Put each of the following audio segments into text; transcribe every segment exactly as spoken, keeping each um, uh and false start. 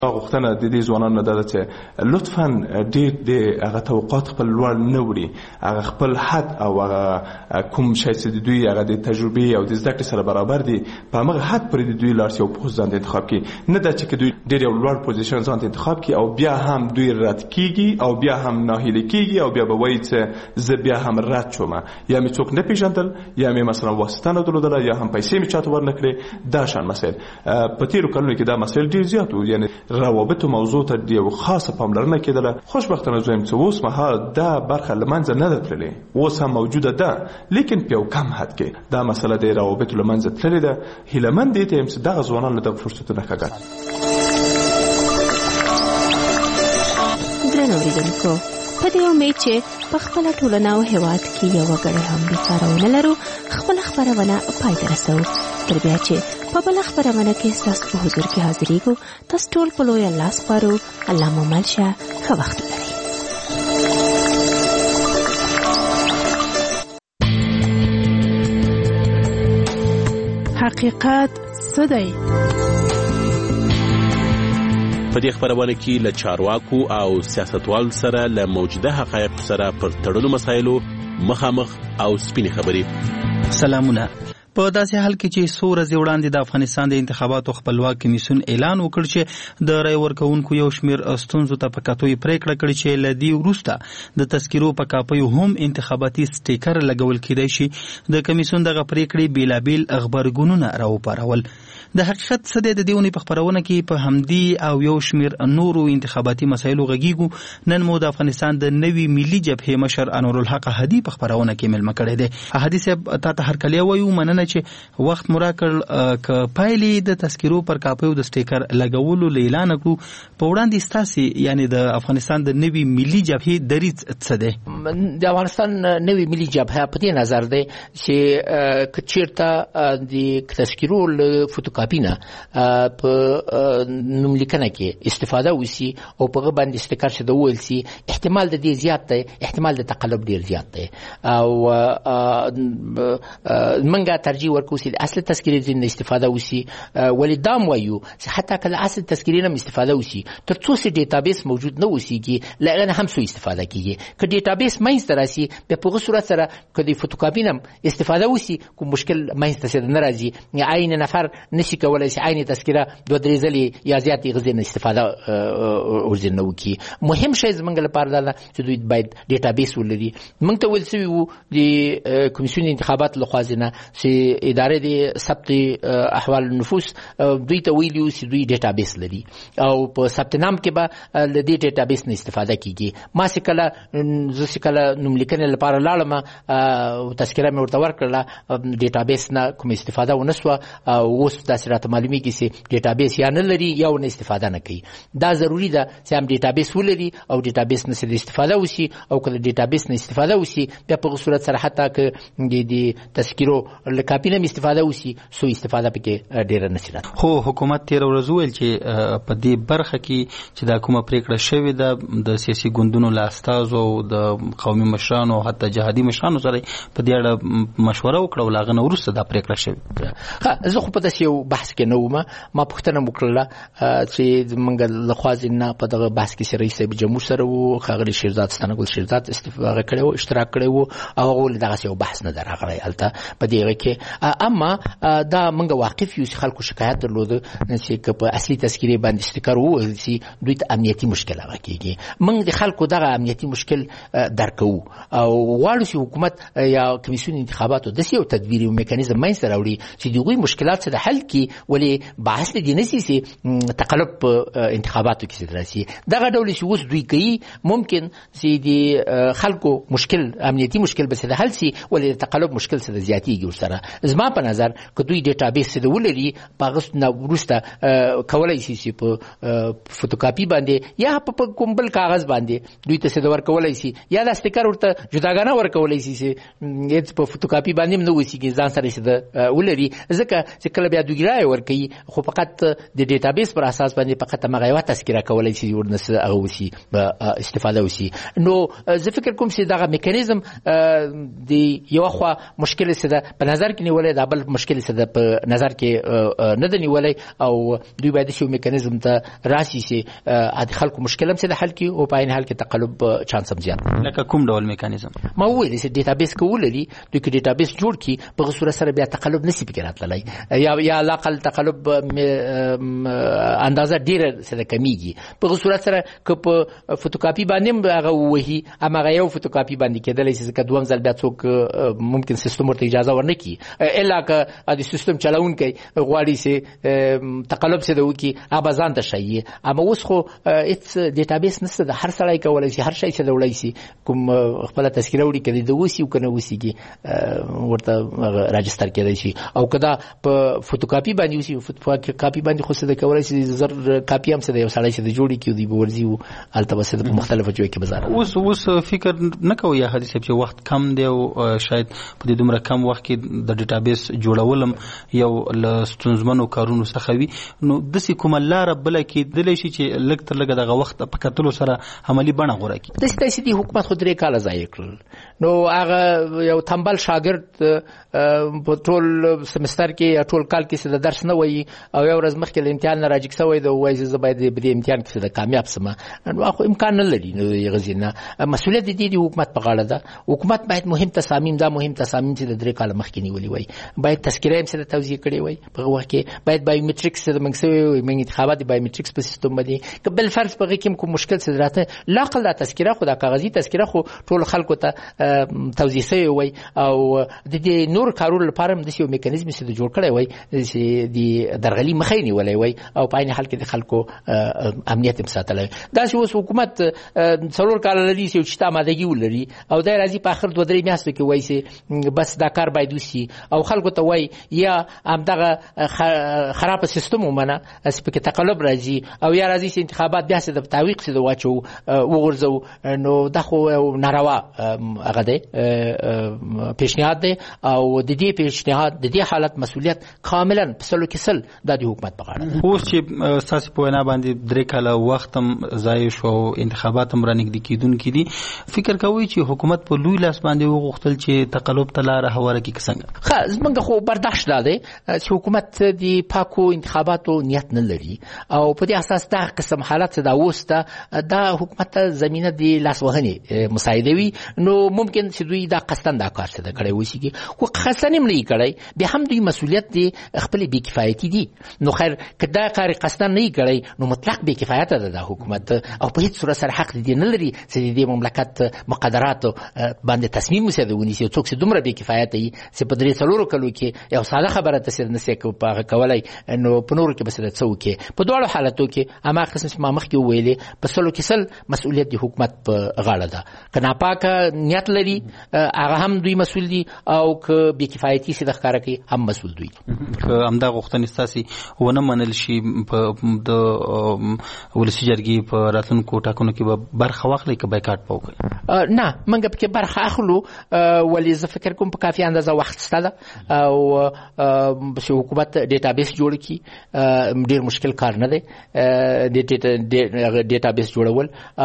غوښتنه د دې ځوانانو ده چې لطفا ډېر د هغه توقعات خپل لوړ نه وړي، هغه خپل حد او هغه کوم شی چې د دوی هغه د تجربې او د زده کړې سره برابر دي په همغه حد پورې د دوی لاړ شي او پوسټ ځان انتخاب کړي، نه دا چې دوی ډېر یو لوړ پوزیشن ځان انتخاب کړي او بیا هم دوی رد کیږي او بیا هم ناهیلي کیږي او بیا به وایي چې زه بیا هم رد شوم، یا مې څوک نه پیژندل، یا مې مثلا واسطه نه درلودله، یا هم پیسې مې چاته ورنکړې. دا شان مسایل په تیرو کلونو کې دا مسایل ډېر زیات وو، یعنی روابط موضوع ته یو خاصه پاملرنه کېدله. خوشبختانه زویم چې اوس مهال دا برخه له منځه نه ده تللې، اوس هم موجوده ده، لیکن په یو کم حد کې دا مسله د روابطو له منځه تللې ده. هیلهمند دي ته چې دغه ځوانان له دغه فرصتونو ښه درنو اوریدونکو، په دې امید چې په خپله ټولنه او هېواد کې یو وګړی هم بیکاره ونه لرو، خپله خپرونه پای ته رسوو. تر بیا چې په بله خپرونه کې ستاسو په حضور کې حاضرېږو، تاسو ټول په لوی الله سپارو. الله مو مل شه، ښه وخت ولرئ. حقیقت څه دی؟ په دې خبرونه کې له چارواکو او سیاستوال سره له موجوده حقایق سره پر تړلو مسایلو مخامخ او سپینې خبرې. سلامونه. په داسې حال کې چې څو ورځې وړاندې د افغانستان د انتخاباتو خپلواک کمیسیون اعلان وکړ چې د رای ورکوونکو یو شمېر ستونزو ته په کتو یې پریکړه کړې چې له دې وروسته د تذکیرو په کاپیو هم انتخاباتي سټیکر لګول کېدای شي. د کمیسیون دغه پریکړې بېلابېل غبرګونونه راوپارول. د حقیقت څه دی؟ د دې اونۍ په خپرونه کې په همدې او یو شمېر نورو انتخاباتي مسایلو غږیږو. نن مو د افغانستان د نوي ملي جبهې مشر انورالحق احدي په خپرونه کې مېلمه کړی دی. احدي صاحب، تا ته هرکلی وایو، مننه چې وخت مو راکړ. که پایلې د تذکیرو پر کاپیو د سټیکر لګولو له اعلانه کړو، په وړاندې ستاسې یعنې د افغانستان د نوي ملي جبهې دریځ څه دی؟ د افغانستان نوي ملي جبهه په دې نظر دی چې که چېرته د تذکیرو له فوتوکاپي نه په نوملیکنه کې استفاده وشي او په هغه باندې سټیکر چې د وویل سي، احتمال د دې زیات دی، احتمال د تقلب ډېر زیات دی. او منګه ترجیح ورکوو چې د اصل تذکیرې ځینې استفاده وشي، ولې دا م وایو چې حتی که له اصل تذکیرې نه استفاده وشي، تر څو چې ډیټابیس موجود نه اوسېږي، له هغه نه هم څو استفاده کېږي. که ډیټابیس منځته راسي، بیا په هغه صورت سره که د فوتوکاپي نه استفاده وشي، کوم مشکل منځته نه راځي. عین نفر نشي کولی چې عین تذکیره دوه درې ځلې یا زیاتې غزې نه استفاده ورځنه وکړي. مهم شی زموږ لپاره دا ده چې دوی باید ډیټابیس ولري. موږ ته ویل شوي وو د کمیسیون انتخابات لخوا نه چې ادارې د ثبت احوال النفوس دوی ته ویلي وو چې دوی ډیټابیس لري او په ثبت نام کې به له دې ډیټابیس نه استفاده کېږي. ما چې کله زه چې کله نوملیکنې لپاره لاړم او تذکیره مې ورته ورکړله، ډیټابیس نه کوم استفاده ونه سوه. اوس داسې راته معلومیږي چې ډیټابیس یا نه لري یا ونه استفاده نه کوي. دا ضروري ده چې هم ډیټابیس ولري او ډیټابیس نه سره استفاده وشي. او که د ډیټابیس نه استفاده وشي، بیا په صورت سره حتی که د تذکیرو له کاپي نه استفاده وشي، سو استفاده پکې ډېره نشي راځي. خو حکومت تېره ورځ وویل چې په دې برخه کې چې دا کومه پریکړه شوې ده د سیاسي ګوندونو له استازو او د قومي مشرانو او حتی جهادي مشرانو سره په دې اړه مشوره وکړه او له هغه نه وروسته دا پریکړه شوې. ښه، زه خو په داسې یو بحث کې نه وم. ما پوښتنه وکړله چې موږ له خوا نه په دغه بحث کې رئیس صاحب جمهور سره وو، ښاغلي شیرزاد ستانګل شیرزاد استفاده کړی وو، اشتراک کړی وو، او هغه ولې دغسې یو بحث نه ده راغلی هلته په دې هغه کې. اما دا موږ واقف یو چې خلکو شکایت درلوده چې که په اصلي تذکیرې باندې سټیکر ووهل سي، دوی ته امنیتي مشکل هغه کېږي. موږ د خلکو دغه امنیتي مشکل درک کوو او غواړو چې حکومت یا کمیسیون انتخاباتو داسې یو تدبیر یو میکانیزم منځته راوړي چې د هغوی مشکلات سره حل کړي. ولې بحث دې نه سي چې تقلب په انتخاباتو کې راسي. دغه ډول چې اوس دوی کوي، ممکن چې د خلکو مشکل امنیتي مشکل به سره حل سي، ولې د تقلب مشکل سره زیاتېږي ورسره. زما په نظر که دوی ډیټابیس سره ولري، په هغه نه وروسته کولی شي چې په فوتوکاپي باندې یا په کوم بل کاغذ باندې دوی ته څه ورکولی شي، یا دا سټیکر ورته جداګانه ورکولی شي چې هېڅ په فوتوکاپي باندې هم نه اوسېږي، ځان سره چې ولري. ځکه چې کله بیا دوی رایه ورکوي، خو فقط د ډیټابیس پر اساس باندې فقط همغه یوه تذکیره کولی شي ورنه هغه وشي به استفاده وشي. نو زه فکر کوم چې دغه میکانیزم د یوه خوا مشکل څه ده په نظر کې کې نیولای دا بل مشکل څه د په نظر کې نه د نیولای او دوی باید یو میکانیزم ته راشي چې د خلکو مشکل هم څه د حل کړي او په عین حال کې تقلب چانس هم زیات. لکه کوم ډول میکانیزم؟ ما وویل چې ډیټابیس کول دي دوی کې ډیټابیس جوړ کړي په صورت سره بیا تقلب نسی پکې راتللی یا یا لاقل تقلب اندازه ډیره سره کمیږي. په صورت سره که په فوټوکاپي باندې هغه وਹੀ هغه یو فوټوکاپي باندې کېدلی چې که دوم ځل بیا څوک ممکن سیستم ورته اجازه ورنکړي الا که د سیستم چلاونکی غواړي چې تقلب څه وکړي هغه ځان ته شي. اما اوس خو هیڅ ډیټابیس نشته د هر سړی کولی شي هر شی څه وړی شي کوم خپل تذکره وړي کړي د وسی او کنه وسیږي ورته راجستر کېدای شي او کدا په فوټوکاپي باندې وسی فوټوکاپي باندې خو څه د کولی شي زر کاپي هم څه د یو سړی څه د جوړي کړي دی ورزي او التبسه په مختلفو ځایو کې بازار. اوس اوس فکر نه کوي یا حدیث چې وخت کم دی او شاید په دې دومره کم وخت کې د ډیټابیس جوړولم یو له ستونزمنو کارونو څخه وي نو داسې کومه لاره بله کېدلی شي چې لږ تر لږه دغه وخت په کتلو سره عملي بڼه غوره کړي. داسې داسې دي حکومت خو درې کاله ضایع کړل نو هغه یو تنبل شاګرد په ټول سمستر کې یا ټول کال کې د درس نه وایي او یو ورځ مخکې له امتحان نه راجګ شوی دی وایي زه باید په دې امتحان کې د کامیاب شم نو خو امکان نه لري. نو هغه ځینه مسؤلیت دي د حکومت په غاړه ده. حکومت باید مهم تصامیم دا مهم تصامیم چې د درې کال مخکې نیولي وای باید تذکره هم سره توضیح کړي وای په وخت کې باید بایومټریکس سره منګسوي من انتخابات بایومټریکس په سیستم باندې کبل فرض په کې کوم مشکل څه راته لاقل د تذکره خو د کاغذي تذکره خو ټول خلکو ته توضیح شوی وای او د دې نور کارونو لپاره هم د یو میکانیزم سره جوړ کړی وای چې د درغلي مخې نیولای وای او په عین حال کې د خلکو امنیت هم ساتلی. دا چې اوس حکومت څلور کال لري چې چې آمادګي ولري او دا راځي په اخر دوه درې میاشتو کې وایي چې بس دا کار باید وشي او خلکو ته وایي یا همدغه خراب سیستم ومنه چې پکې تقلب راځي او یا راځي چې انتخابات بیا څه د تعویق څه د واچو وغورځو نو دا خو ناروا هغه دی پیشنهاد دی او د دې پیشنهاد د دې حالت مسؤلیت کاملا په سلو کې سل د حکومت په غاړه ده. اوس چې تاسو په وینا باندې درې کاله وخت هم ضایع شو او انتخابات هم رانږدې کېدونکي دي فکر کوئ چې حکومت په لوی لاس باندې وغوښتل چې تقلب ته لاره هواره کړي څنګه؟ ښه زمونږ خو برداشت دا دی چې حکومت د پاکو انتخاباتو نیت نه لري او په دې اساس دا قسم حالت دا اوس ته دا حکومت ته زمینه د لاسوهنې مساعده وي نو ممکن چې دوی دا قصدن دا کار څه کړی وشي خو قصدن هم نه کړی بیا هم دوی مسؤلیت دی خپل بې کفایتي دي نو خیر که دا کار قصدن نه کړی نو مطلق بې کفایته ده د حکومت او په هیڅ صورت سره حق دی نه لري چې د مملکت مقدرات باندې تصمیم وسیده ونیسي څوک چې دومره بې کفایته وي چې په درې څلورو کلو کې یو ساده خبره ته نشي کولای نو په نورو کې به څه وکړي. په دواړو حالتو کې اما قسم چې ما مخکې وویلې په سلو کې سل مسؤلیت د حکومت په غاړه ده. که ناپاکه نیت لري هغه هم دوی مسؤل دي او که بې کفایتي څه د ښکاره کوي هم مسؤل دوی. که همدا غوښتنې ستاسې ونه منل شي د ولسي جرګې په راتلونکو ټاکنو کې به برخه واخلئ که بایکاټ به وکړئ؟ نه موږ پکې برخه اخلو ولې زه فکر کوم په کافي اندازه وخت شته ده او چې حکومت ډیټابیس جوړ کړي ډېر مشکل کار نه دی ډیټابیس جوړول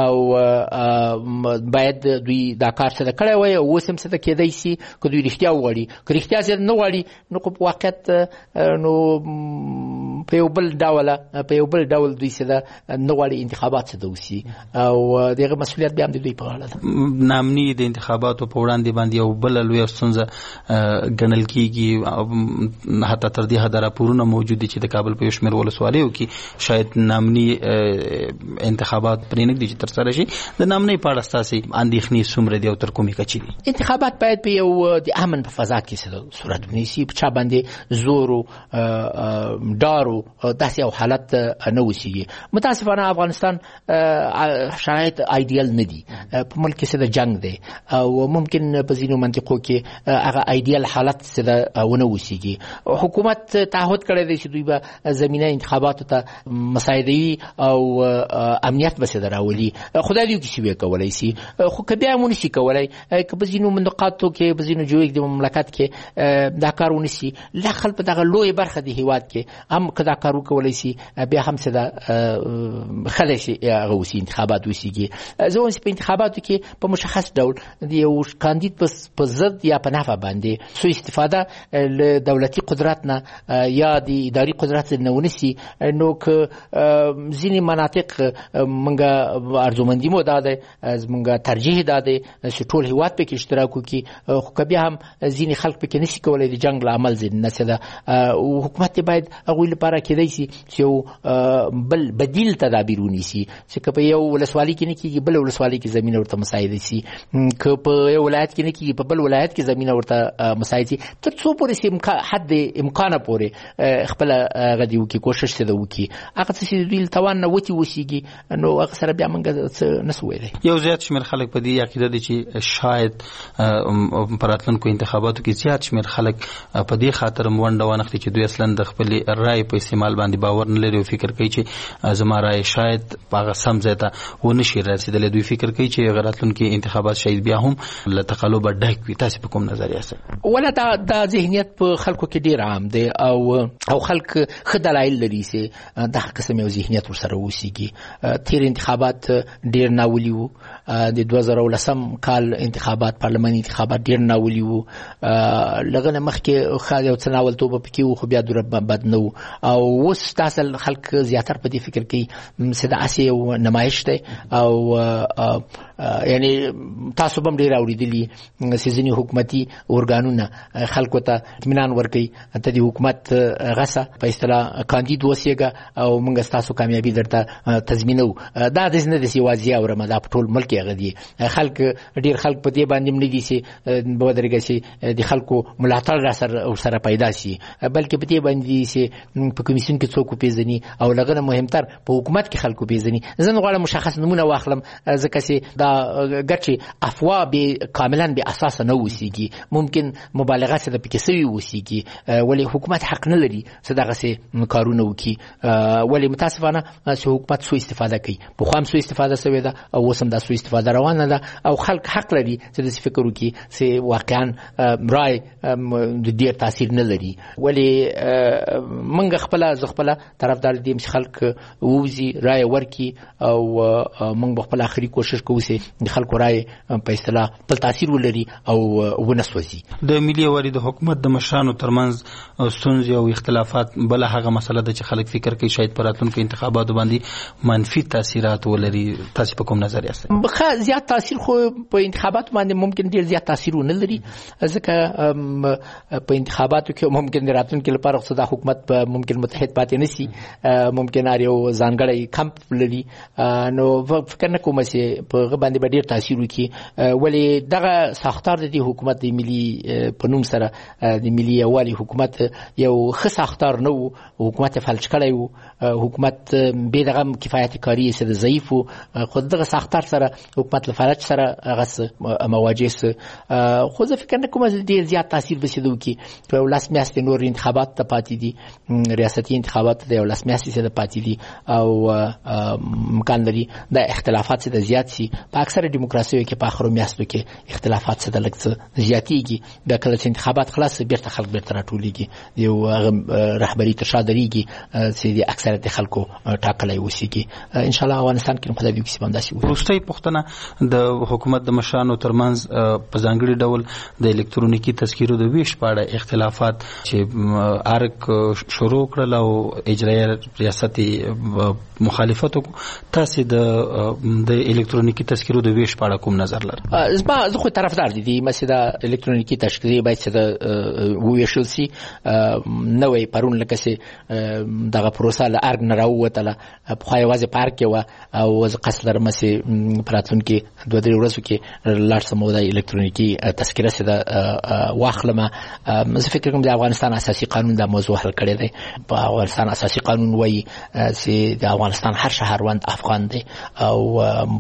او باید دوی دا کار سره کړی وای او اوس هم څه کېدای شي که دوی رښتیا وغواړي که رښتیا زیات نه غواړي نو په واقعیت نو په یو بل ډول په یو بل ډول دوی سره نه غواړي انتخابات څه دوسي او دغه مسؤلیت بیا هم د دوی په غاړه ده. نامني د انتخاباتو په وړاندې باندې یو بل لوی ستونزه ګڼل کېږي حتی تر دې حده راپورونه موجود دي چې د کابل په یو شمېر ولسوالیو کې شاید نامني انتخابات پرې نږدې چې ترسره شي. د نامنۍ په اړه ستاسې اندېښنې څومره دي او تر کومې کچې دي؟ انتخابات باید په یو د امن په فضا کې صورت ونیسي په چا باندې زور او ډار او داسې یو حالت نه وسیږي. متاسفانه افغانستان شرایط ایډیل نه دي په ملک کې څه د جنگ دی او ممکن په ځینو منطقو کې هغه ایډیل حالت څه د ونه وسیږي. حکومت تعهد کړی دی چې دوی به زمینه انتخاباتو ته مساعدوي او امنیت به څه راولي. خدای دې کې څه وکولای شي خو که بیا هم ونشي کولای که په ځینو منطقاتو کې په ځینو جوړ د مملکت کې دا کار ونشي لا خل په دغه لوی برخه د هیواد کې هم کدا کارو کولای شي بیا هم څه دا خلک شي هغه وسی انتخابات وسیږي زه اوس په انتخاباتو کې په مشخص ډول د یو کاندید په ضد یا په نفع باندې سو استفاده له دولتي قدرت نه یا د اداري قدرت نه ونسی نو که ځینې مناطق منګه ارزومندي مو داده از منګه ترجیح داده چې ټول هیواد په کې اشتراک وکړي خو که بیا هم ځینې خلک په کې نشي کولای د جنگ له عمل ځین نه څه او حکومت باید هغوی لپاره کېدای شي چې یو بل بدیل تدابیر ونیسي چې که په یو ولسوالي کې نه کېږي بل ولسوالي کې زمینه ورته مساعده شي که په یو ولایت کې نه کېږي په بل ولایت کې زمینه ورته مساعده شي تر څو پورې چې حد امکانه پورې خپله هغه دې وکړي کوشش څه ده وکړي هغه څه چې د دوی له توان نه وتې وسیږي نو هغه سره بیا موږ څه نسو ویلی یو زیات شمېر خلک په دې عقیده دي چې شاید په راتلونکو انتخاباتو کې زیات شمېر خلک په دې خاطر ونډه وانخلي چې دوی اصلا د خپلې رایې په استعمال باندې باور نه لري او فکر کوي چې زما رایې شاید په هغه سم ځای ته ونه شي رسېدلی دوی فکر کوي چې راتلونکي انتخابات شاید بیا هم له تقلبه ډک وي تاسې په کوم نظر یاست ولا دا دا ذهنیت په خلکو کې ډېر عام دی او او خلک ښه دلایل لري چې دغه قسم یو ذهنیت ورسره اوسېږي تېر انتخابات ډېر ناولي وو د دوه زره ولسم کال انتخابات پارلماني انتخابات ډېر ناولي وو لږ نه مخکې ښه یو څه ناولتوبه پکې وو خو بیا دوره بد نه وو او اوس تاسو خلک زیاتر په دې فکر کوي چې دا اسې یو نمایش دی او یعنی تاسو به هم ډېر اورېدلي چې ځینې حکومتي ارګانونه خلکو ته اطمینان ورکوي ته د حکومت غسه په اصطلاح کاندید اوسېږه او موږ ستاسو کامیابي درته تضمینوو دا داسې نه ده چې یوازې اورم دا په ټول ملک هغه دي خلک ډېر خلک په دې باندې هم نه دي چې ودرېږي چې د خلکو ملاتړ را سره ورسره پیدا شي بلکې په دې باندې دي چې په کمیسیون کې څوک وپېژني او له هغه نه مهمتر په حکومت کې خلک وپېژني زه نه غواړم مشخص نومونه واخلم ځکه چې دا ګټې افوا بې کاملا بې اساسه نه اوسېږي ممکن مبالغه څه ده پکې سوي اوسېږي ولې حکومت حق نه لري چې دغسې کارونه وکړي ولې متاسفانه چې حکومت سوء استفاده کوي پخوا هم سوء استفاده سوې ده او اوس هم دا سوء استفاده روانه ده او خلک حق لري چې داسې فکر وکړي چې واقعا رای د ډېر تاثیر نه لري ولې موږ خپله زه خپله طرفدار دي چې خلک ووځي رای ورکړي او موږ به خپل آخري کوشش کوو چې د خلکو رای په اصطلاح خپل تاثیر ولري او ونه سوځي د ملي یووالي د حکومت د مشرانو ترمنځ ستونزې او اختلافات بله هغه مسله ده چې خلک فکر کوي شاید په راتلونکو انتخاباتو باندې منفي تاثیرات ولري تاسې په کوم نظر یاست ښه زیات تاثیر خو په انتخاباتو باندې ممکن ډېر زیات تاثیر ونه لري ځکه په انتخاباتو کې ممکن د راتلونکي لپاره خو دا حکومت به ممکن متحد پاتې نه شي ممکن هر یو ځانګړی کمپ لري نو فکر نه کوم چې په هغه باندې به ډېر تاثیر وکړي ولې دغه ساختار د دې حکومت د ملي په نوم سره د ملي یووالي حکومت یو ښه ساختار نه و حکومت فلج کړی و حکومت بې دغه کفایت کاري چې د ضعیف و خو دغه ساختار سره حکومت له فلج سره هغه مواجه سه خو زه فکر نه کوم چې ډېر زیات تاثیر به شي وکړي په ولس میاشتې نور انتخابات ته پاتې دي ریاستي انتخابات د ولس میاشتې څخه پاتې دي او امکان لري د اختلافات څخه زیات شي په اکثره دیموکراسیو کې په اخرو میاشتو کې اختلافات څخه لږ څه زیاتېږي بیا کله چې انتخابات خلاص بیرته خلک بیرته راټولېږي یو رهبري تر شا درېږي چې د اکثریت خلکو ټاکلی اوسېږي انشاءالله افغانستان کې خدای وکړي چې به همداسې وي. وروستۍ پوښتنه د حکومت د مشرانو ترمنځ په ځانګړي ډول د الکترونیکي تذکیرو د ویش په اړه اختلافات چې ارګ شروع کړل او اجرایه ریاست مخالفت وکړو تاسې د د الکترونیکي تذکیرو د ویش په اړه کوم نظر لرئ؟ زما زه خو طرفدار دي دي مثل د الکترونیکي تذکیرې باید چې د وویشل شي نوی پرون لکه چې دغه پروسه له ارګ نه راووتله پخوا یوازې په ارګ کې وه او زه قصد لرم چې په راتلونکي دوه درې ورځو کې لاړ شم او د الکترونیکي تذکیره چې ده واخلم. زه فکر کوم د افغانستان اساسي قانون دا موضوع حل کړی دی. په افغانستان اساسي قانون وایي چې د افغانستان هر شهروند افغان دی او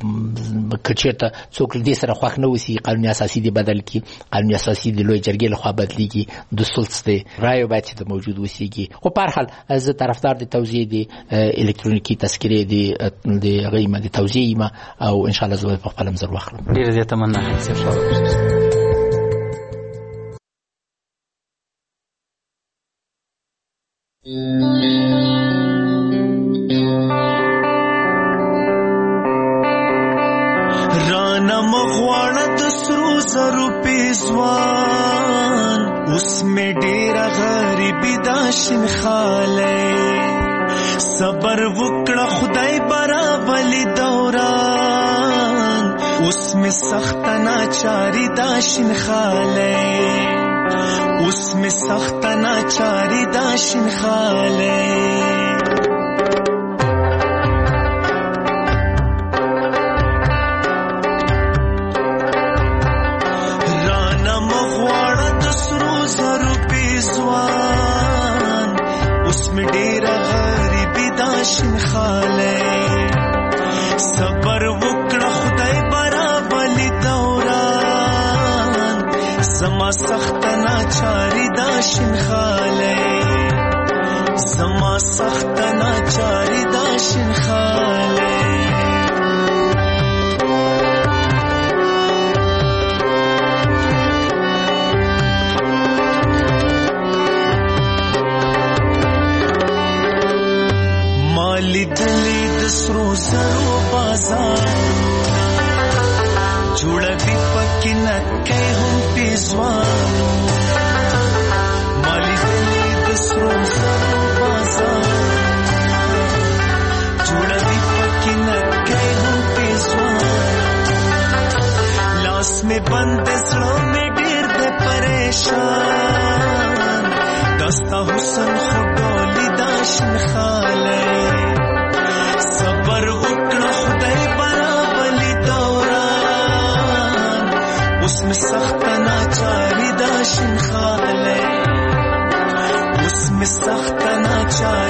که چېرته څوک له دې سره خوښ نه اوسي قانون اساسي دی بدل کړي قانون اساسي د لویې جرګې لخوا بدلېږي د سلطس دی رایې باید چې د موجود اوسېږي خو په هر حال زه طرفدار د توزیع د الکترونیکي تذکیرې د هغه یم د توزیع یم او انشاءالله زه به په خپل مزر واخلم. ډېره زیاته مننه. Mm-hmm. رانا مغواړه د سرو زرو پیزوان اوس مې ډېره غریبي دا شینخالی صبر وکړه خدای براولي دوران اوس مې سخته ناچاري دا شینخالی اوس مې سخته ناچاري دا شینخالی صبر وکړه خدای براولي دوران زما سخت ناچاري دا شینخالی زما سخت ناچاري دا شینخالی مالی دلی سرو زرو بازارونه جوړوي پکې نکې هم پیزوانونه مالی دلی د سرو زرو بازارونه جوړوي پکې نکې هم پیزوانونه لاس مې بند زړه مې ډېر دې پریشان دستا حسن خو ډولي دا شینخالی صبر وکړه خدای براولي دوران اوس مې سخته ناچاري دا شینخالی اوس مې سخته ناچاري